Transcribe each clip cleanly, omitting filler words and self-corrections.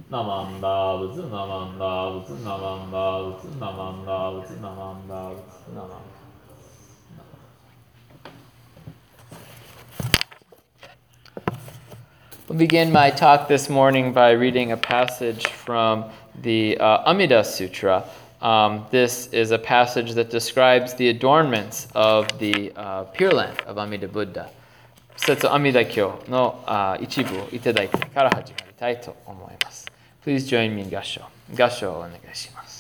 Namanda butsu, namanda butsu, namanda butsu, namanda butsu, namanda butsu, namanda. I'll begin my talk this morning by reading a passage from the Amida Sutra. This is a passage that describes the adornments of the Pure Land of Amida Buddha. 節阿弥陀経の一部をいただいてから始まりたいと思います。Please join me in 合唱。合唱をお願いします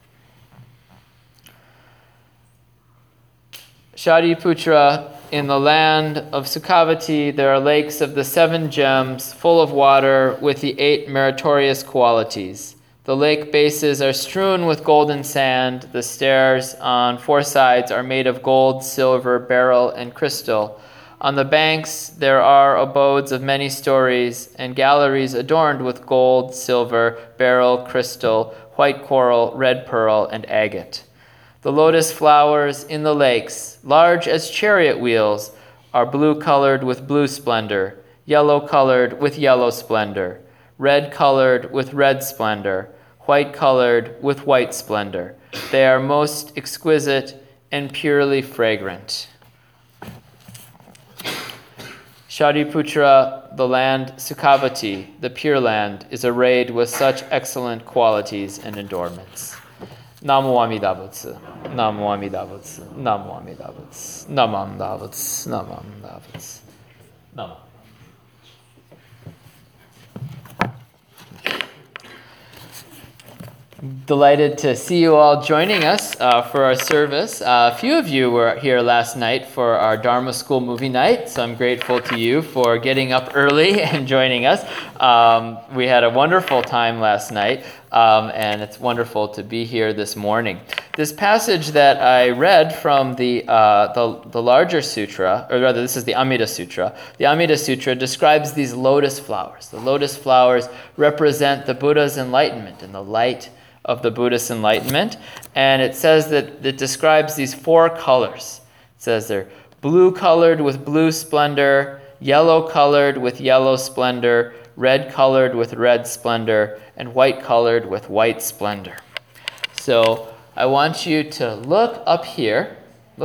。Shariputra, in the land of Sukhavati, there are lakes of the 7 gems, full of water, with the 8 meritorious qualities. The lake bases are strewn with golden sand. The stairs on 4 sides are made of gold, silver, beryl, and crystal. On the banks there are abodes of many stories, and galleries adorned with gold, silver, beryl, crystal, white coral, red pearl, and agate. The lotus flowers in the lakes, large as chariot wheels, are blue-colored with blue splendor, yellow-colored with yellow splendor, red-colored with red splendor, white-colored with white splendor. They are most exquisite and purely fragrant. Shariputra, the land Sukhavati, the Pure Land, is arrayed with such excellent qualities and adornments. Namo Amida Butsu, Namo Amida Butsu, Namo Amida Butsu, Namo Amida Butsu, Namo Amida Butsu, Namo. Delighted to see you all joining us for our service. A few of you were here last night for our Dharma School movie night, so I'm grateful to you for getting up early and joining us. We had a wonderful time last night, and it's wonderful to be here this morning. This passage that I read from the larger sutra, or rather this is the Amida Sutra. The Amida Sutra describes these lotus flowers. The lotus flowers represent the Buddha's enlightenment and the light of the Buddhist enlightenment, and it says that it describes these 4 colors. It says they're blue-colored with blue splendor, yellow-colored with yellow splendor, red-colored with red splendor, and white-colored with white splendor. So I want you to look up here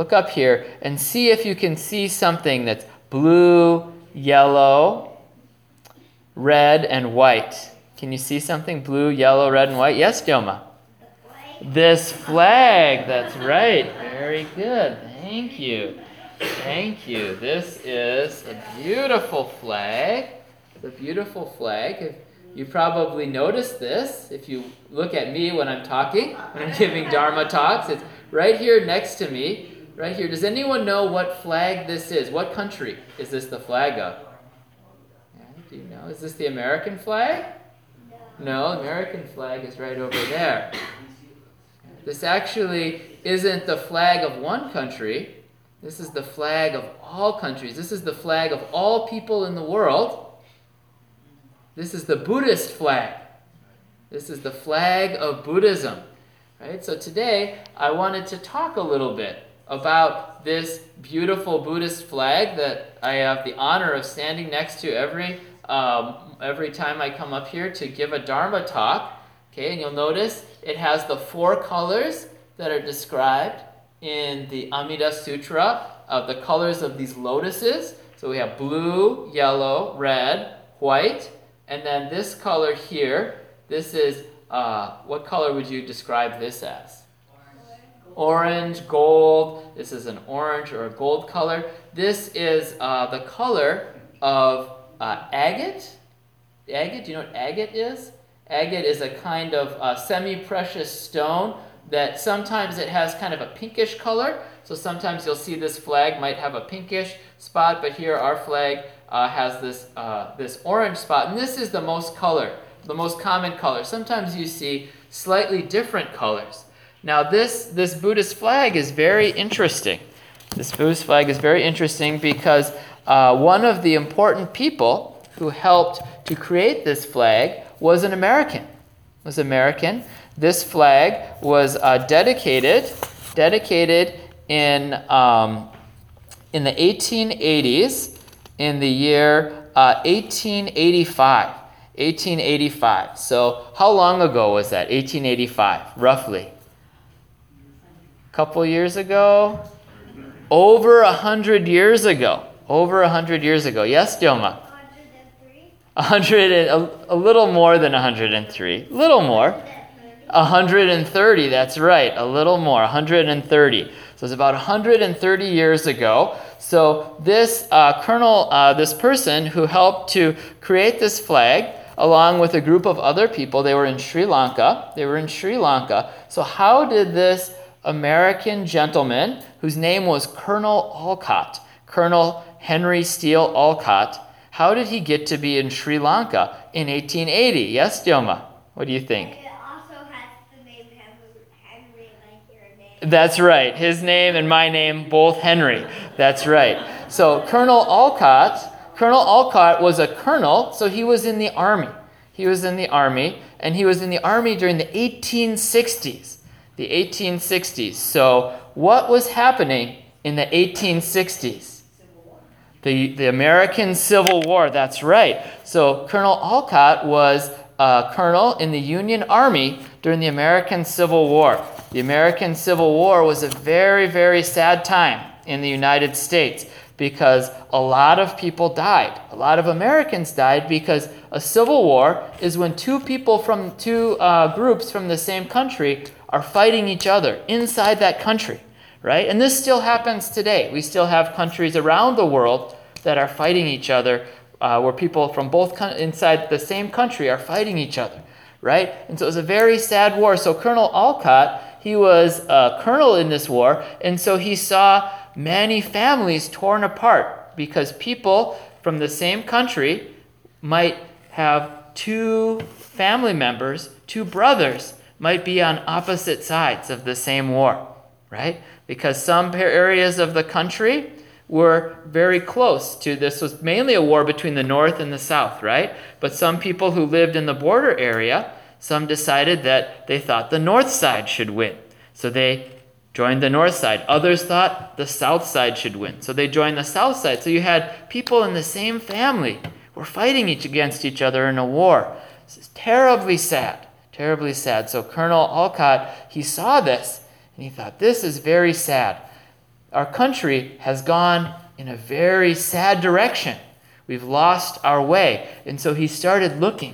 and see if you can see something that's blue, yellow, red, and white. Can you see something blue, yellow, red, and white? Yes, Dilma? This flag, that's right. Very good. Thank you. Thank you. This is a beautiful flag. It's a beautiful flag. You probably noticed this if you look at me when I'm talking, when I'm giving Dharma talks. It's right here next to me. Right here. Does anyone know what flag this is? What country is this the flag of? Yeah, do you know? Is this the American flag? No, the American flag is right over there. This actually isn't the flag of one country. This is the flag of all countries. This is the flag of all people in the world. This is the Buddhist flag. This is the flag of Buddhism. Right? So today, I wanted to talk a little bit about this beautiful Buddhist flag that I have the honor of standing next to every time I come up here to give a Dharma talk. Okay, and you'll notice it has the 4 colors that are described in the Amida Sutra of the colors of these lotuses. So we have blue, yellow, red, white, and then this color here, this is, what color would you describe this as? Orange, gold. This is an orange or a gold color. This is the color of agate. Agate, do you know what agate is? Agate is a kind of semi-precious stone that sometimes it has kind of a pinkish color. So sometimes you'll see this flag might have a pinkish spot, but here our flag has this orange spot. And this is the most common color. Sometimes you see slightly different colors. Now this Buddhist flag is very interesting. This Buddhist flag is very interesting because one of the important people who helped to create this flag was an American. This flag was dedicated in the 1880s, in the year 1885. 1885. So how long ago was that? 1885, roughly. A couple years ago? Over 100 years ago. Over 100 years ago. Yes, Dilma? 103? A little more than 103. A little more. 130, that's right. A little more. 130. So it's about 130 years ago. So this this person who helped to create this flag, along with a group of other people, they were in Sri Lanka. So how did this American gentleman, whose name was Colonel Olcott, Colonel Henry Steele Olcott, how did he get to be in Sri Lanka in 1880? Yes, Dilma? What do you think? It also has the name Henry, like your name. That's right. His name and my name, both Henry. That's right. So Colonel Olcott was a colonel, so he was in the army. And he was in the army during the 1860s. The 1860s. So what was happening in the 1860s? The American Civil War, that's right. So Colonel Olcott was a colonel in the Union Army during the American Civil War. The American Civil War was a very, very sad time in the United States because a lot of people died. A lot of Americans died because a civil war is when two groups from the same country are fighting each other inside that country, right? And this still happens today. We still have countries around the world that are fighting each other, where people from both inside the same country are fighting each other, right? And so it was a very sad war. So Colonel Olcott, he was a colonel in this war, and so he saw many families torn apart because people from the same country might have two family members, two brothers, might be on opposite sides of the same war, right? Because some areas of the country were very close to this. Was mainly a war between the North and the South, right? But some people who lived in the border area, some decided that they thought the North side should win. So they joined the North side. Others thought the South side should win. So they joined the South side. So you had people in the same family were fighting against each other in a war. This is terribly sad. Terribly sad. So Colonel Olcott, he saw this and he thought, this is very sad. Our country has gone in a very sad direction. We've lost our way. And so he started looking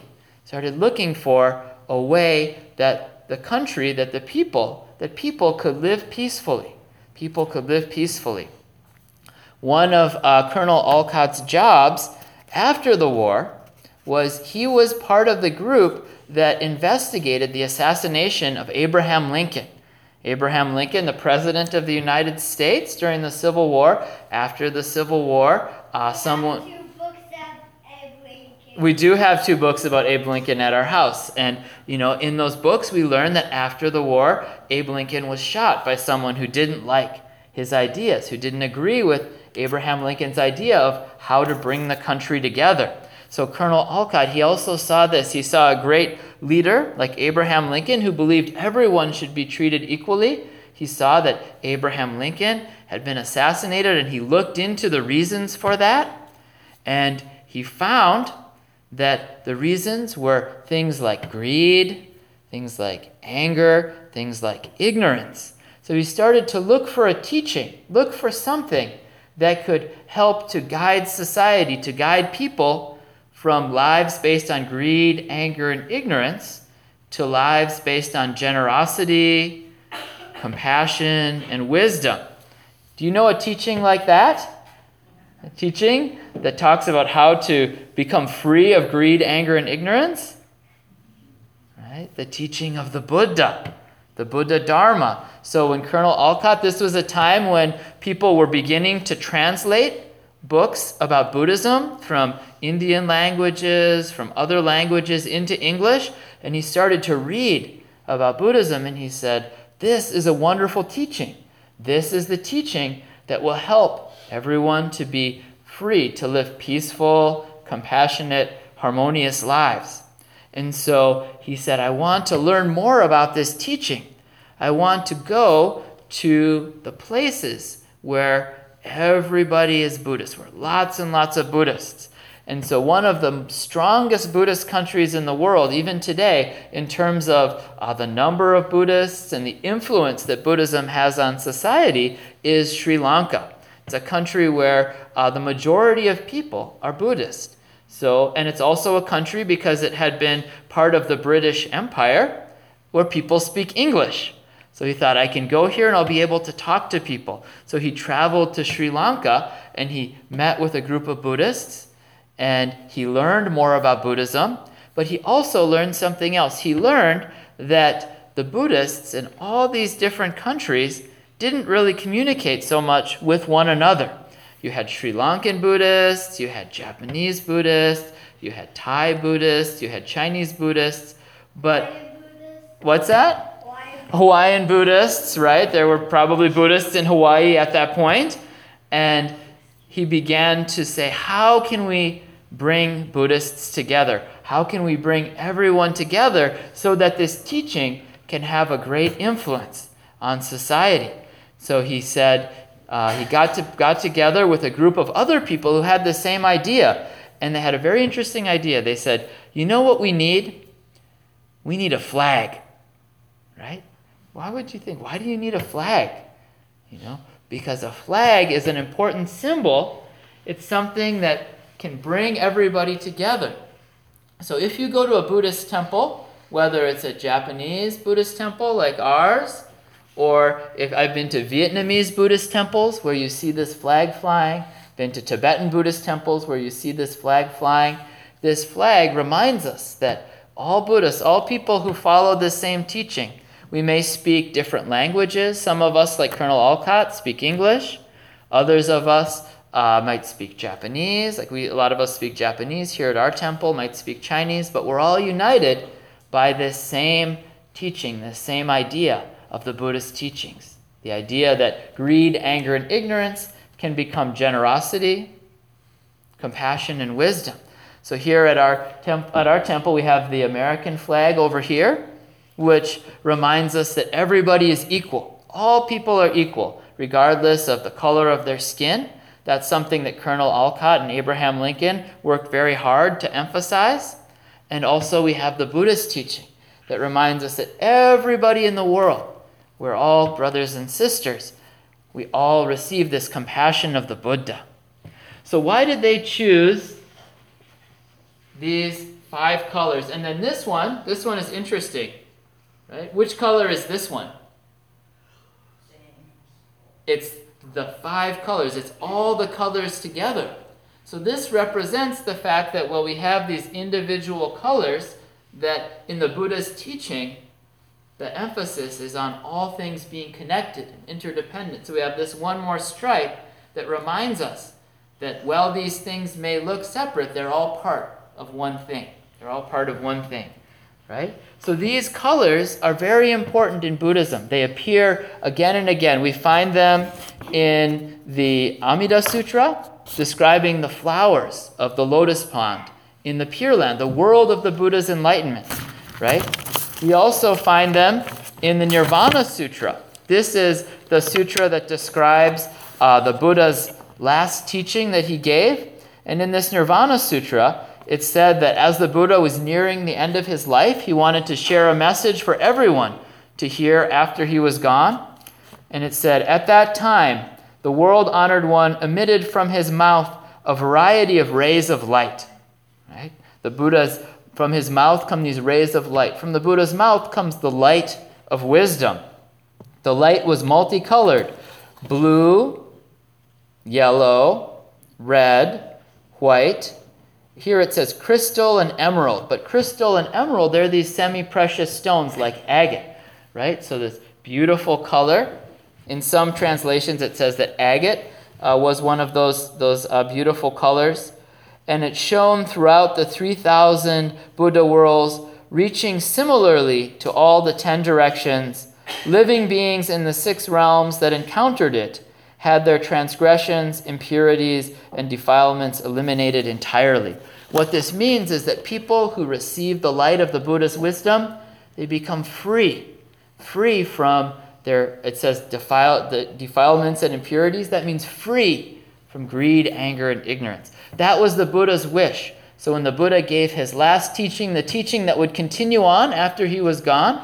for a way that the country, that people could live peacefully. People could live peacefully. One of Colonel Olcott's jobs after the war was he was part of the group that investigated the assassination of Abraham Lincoln. Abraham Lincoln, the President of the United States during the Civil War. After the Civil War, we do have 2 books about Abe Lincoln at our house. And, in those books, we learn that after the war, Abe Lincoln was shot by someone who didn't like his ideas, who didn't agree with Abraham Lincoln's idea of how to bring the country together. So Colonel Olcott, he also saw this. He saw a great leader like Abraham Lincoln who believed everyone should be treated equally. He saw that Abraham Lincoln had been assassinated, and he looked into the reasons for that. And he found that the reasons were things like greed, things like anger, things like ignorance. So he started to look for a teaching, look for something that could help to guide society, to guide people from lives based on greed, anger, and ignorance to lives based on generosity, compassion, and wisdom. Do you know a teaching like that? A teaching that talks about how to become free of greed, anger, and ignorance? Right? The teaching of the Buddha Dharma. So when Colonel Olcott, this was a time when people were beginning to translate books about Buddhism from Indian languages, from other languages into English, and he started to read about Buddhism, and he said, this is a wonderful teaching. This is the teaching that will help everyone to be free, to live peaceful, compassionate, harmonious lives. And so he said, I want to learn more about this teaching. I want to go to the places where everybody is Buddhist, where lots and lots of Buddhists. And so one of the strongest Buddhist countries in the world, even today, in terms of the number of Buddhists and the influence that Buddhism has on society, is Sri Lanka. It's a country where the majority of people are Buddhist. And it's also a country, because it had been part of the British Empire, where people speak English. So he thought, I can go here and I'll be able to talk to people. So he traveled to Sri Lanka and he met with a group of Buddhists and he learned more about Buddhism, but he also learned something else. He learned that the Buddhists in all these different countries didn't really communicate so much with one another. You had Sri Lankan Buddhists, you had Japanese Buddhists, you had Thai Buddhists, you had Chinese Buddhists, but what's that? Hawaiian Buddhists, right? There were probably Buddhists in Hawaii at that point. And he began to say, how can we bring Buddhists together? How can we bring everyone together so that this teaching can have a great influence on society? So he said he got together with a group of other people who had the same idea. And they had a very interesting idea. They said, you know what we need? We need a flag, right? Why would you think? Why do you need a flag? Because a flag is an important symbol. It's something that can bring everybody together. So if you go to a Buddhist temple, whether it's a Japanese Buddhist temple like ours, or if I've been to Vietnamese Buddhist temples where you see this flag flying, been to Tibetan Buddhist temples where you see this flag flying, this flag reminds us that all Buddhists, all people who follow the same teaching, we may speak different languages. Some of us, like Colonel Olcott, speak English. Others of us might speak Japanese. A lot of us speak Japanese here at our temple, might speak Chinese, but we're all united by this same teaching, this same idea of the Buddhist teachings. The idea that greed, anger, and ignorance can become generosity, compassion, and wisdom. So here at our temple, we have the American flag over here, which reminds us that everybody is equal. All people are equal, regardless of the color of their skin. That's something that Colonel Olcott and Abraham Lincoln worked very hard to emphasize. And also we have the Buddhist teaching that reminds us that everybody in the world, we're all brothers and sisters. We all receive this compassion of the Buddha. So why did they choose these 5 colors? And then this one is interesting. Right? Which color is this one? It's the 5 colors. It's all the colors together. So this represents the fact that while we have these individual colors, that in the Buddha's teaching, the emphasis is on all things being connected and interdependent. So we have this one more stripe that reminds us that while these things may look separate, they're all part of one thing. They're all part of one thing. Right? So these colors are very important in Buddhism. They appear again and again. We find them in the Amida Sutra, describing the flowers of the lotus pond in the Pure Land, the world of the Buddha's enlightenment. Right? We also find them in the Nirvana Sutra. This is the sutra that describes the Buddha's last teaching that he gave. And in this Nirvana Sutra, it said that as the Buddha was nearing the end of his life, he wanted to share a message for everyone to hear after he was gone. And it said, at that time, the world-honored one emitted from his mouth a variety of rays of light. Right? From his mouth come these rays of light. From the Buddha's mouth comes the light of wisdom. The light was multicolored: blue, yellow, red, white. Here it says crystal and emerald, but crystal and emerald, they're these semi-precious stones like agate, right? So this beautiful color. In some translations, it says that agate was one of those beautiful colors, and it shone throughout the 3,000 Buddha worlds, reaching similarly to all the 10 directions. Living beings in the 6 realms that encountered it had their transgressions, impurities, and defilements eliminated entirely. What this means is that people who receive the light of the Buddha's wisdom, they become free from their, it says, the defilements and impurities. That means free from greed, anger, and ignorance. That was the Buddha's wish. So when the Buddha gave his last teaching, the teaching that would continue on after he was gone,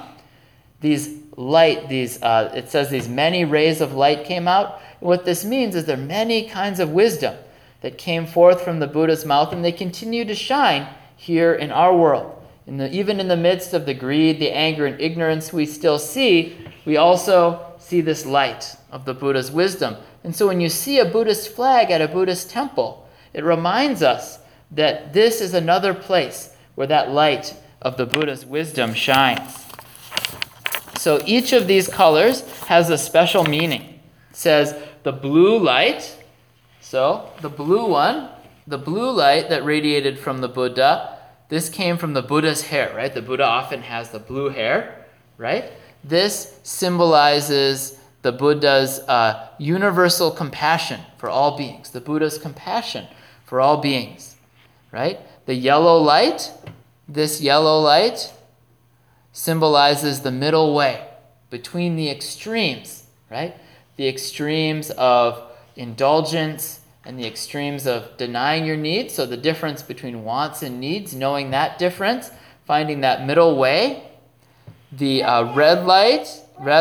it says these many rays of light came out. What this means is there are many kinds of wisdom that came forth from the Buddha's mouth, and they continue to shine here in our world. Even in the midst of the greed, the anger, and ignorance we also see this light of the Buddha's wisdom. And so when you see a Buddhist flag at a Buddhist temple, it reminds us that this is another place where that light of the Buddha's wisdom shines. So each of these colors has a special meaning. It says the blue light, so the blue one, the blue light that radiated from the Buddha, this came from the Buddha's hair, right? The Buddha often has the blue hair, right? This symbolizes the Buddha's universal compassion for all beings, the Buddha's compassion for all beings, right? The yellow light, this yellow light symbolizes the middle way between the extremes, right? The extremes of indulgence and the extremes of denying your needs. So the difference between wants and needs, knowing that difference, finding that middle way. The red light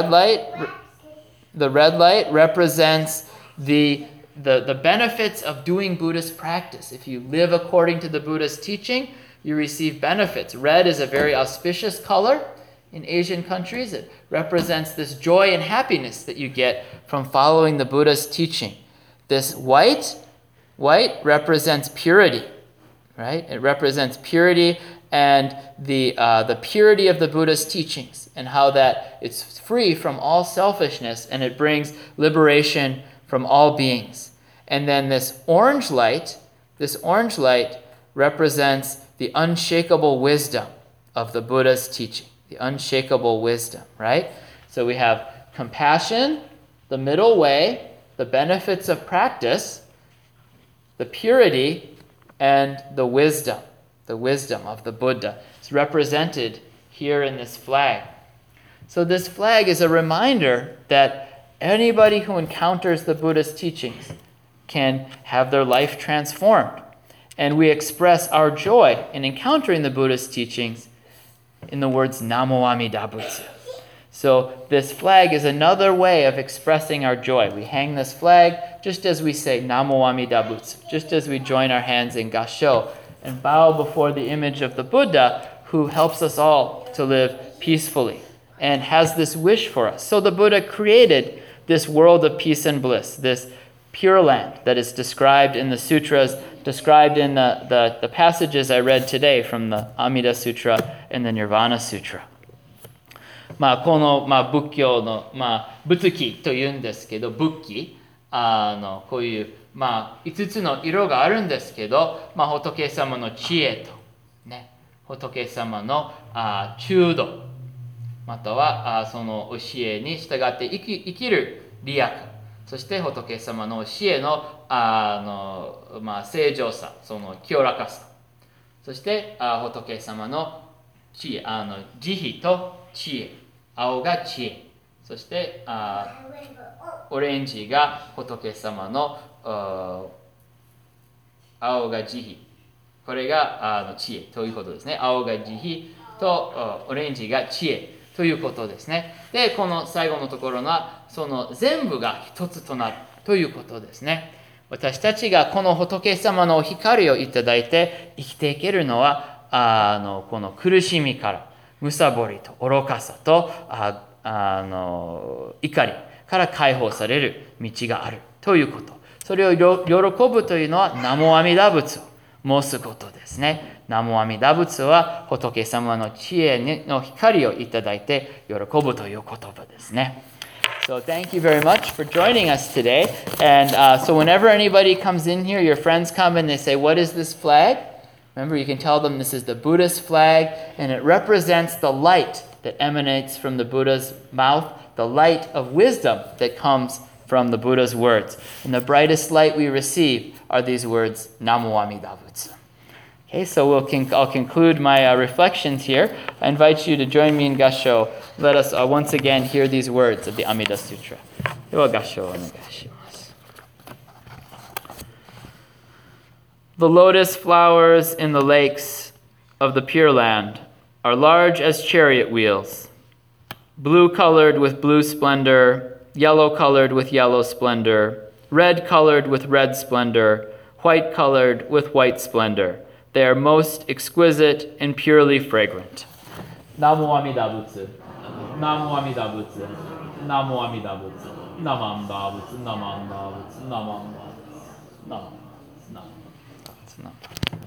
represents the benefits of doing Buddhist practice. If you live according to the Buddha's teaching, you receive benefits. Red is a very auspicious color in Asian countries. It represents this joy and happiness that you get from following the Buddha's teaching. This white represents purity, right? It represents purity and the purity of the Buddha's teachings and how that it's free from all selfishness and it brings liberation from all beings. And then this orange light represents the unshakable wisdom of the Buddha's teaching, the unshakable wisdom, right? So we have compassion, the middle way, the benefits of practice, the purity, and the wisdom of the Buddha. It's represented here in this flag. So this flag is a reminder that anybody who encounters the Buddha's teachings can have their life transformed. And we express our joy in encountering the Buddha's teachings in the words Namo Amida Butsu. So this flag is another way of expressing our joy. We hang this flag just as we say Namo Amida Butsu, just as we join our hands in Gassho and bow before the image of the Buddha who helps us all to live peacefully and has this wish for us. So the Buddha created this world of peace and bliss, this Pure Land that is described in the sutras, described in the passages I read today from the Amida Sutra and the Nirvana Sutra. この、仏教の、仏器というんですけど、仏器、こういう、5つの色があるんですけど、仏様の知恵と、ね、仏様の中道、またはその教えに従って生きる利益、そして仏様の教えの、正常さ、その清らかさ、そして仏様の知恵、慈悲と知恵、青が知恵、そしてオレンジが仏様の青が慈悲、これが知恵ということですね。青が慈悲とオレンジが知恵ということですね。で、この最後のところはその全部が一つとなるということですね。私たちがこの仏様の光をいただいて生きていけるのはこの苦しみからむさぼりと愚かさと怒りから解放される道があるということ。それを喜ぶというのはナモ阿弥陀仏を申すことですね。ナモ阿弥陀仏は仏様の知恵の光をいただいて喜ぶという言葉ですね。So thank you very much for joining us today. And so whenever anybody comes in here, your friends come and they say, "What is this flag?" Remember, you can tell them this is the Buddha's flag, and it represents the light that emanates from the Buddha's mouth, the light of wisdom that comes from the Buddha's words. And the brightest light we receive are these words, Namo Amida Butsu. Okay, so I'll conclude my reflections here. I invite you to join me in Gassho. Let us once again hear these words of the Amida Sutra. では、合唱をお願いします。 The lotus flowers in the lakes of the Pure Land are large as chariot wheels, blue-colored with blue splendor, yellow-colored with yellow splendor, red-colored with red splendor, white-colored with white splendor. They are most exquisite and purely fragrant. Namo Amida Butsu. Namo Amida Butsu. Namo Amida Butsu. Namanda Butsu. Namanda Butsu. Namanda Butsu. Namanda Butsu. Namanda Butsu.